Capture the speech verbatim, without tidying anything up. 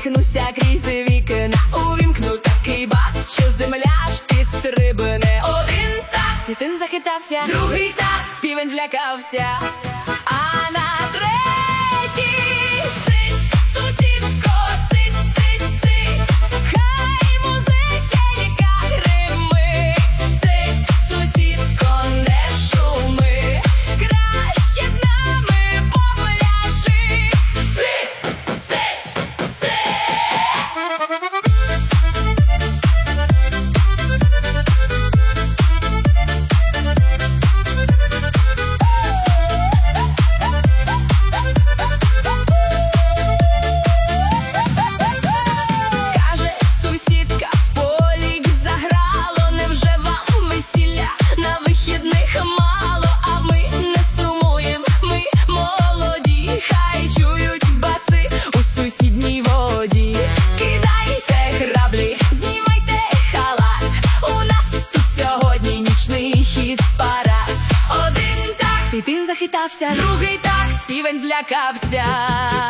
посміхнуся крізь вікна, увімкну такий бас, що земля аж підстрибне. Один такт, титин захитався, другий такт, півень злякався, а на третій цить, сусідко, цить, цить, цить, хай музиченька гримить. Цить, сусідко, не шуми, краще з нами попляши. Цить, цить, цить. Титин захитався, другий такт, півень злякався.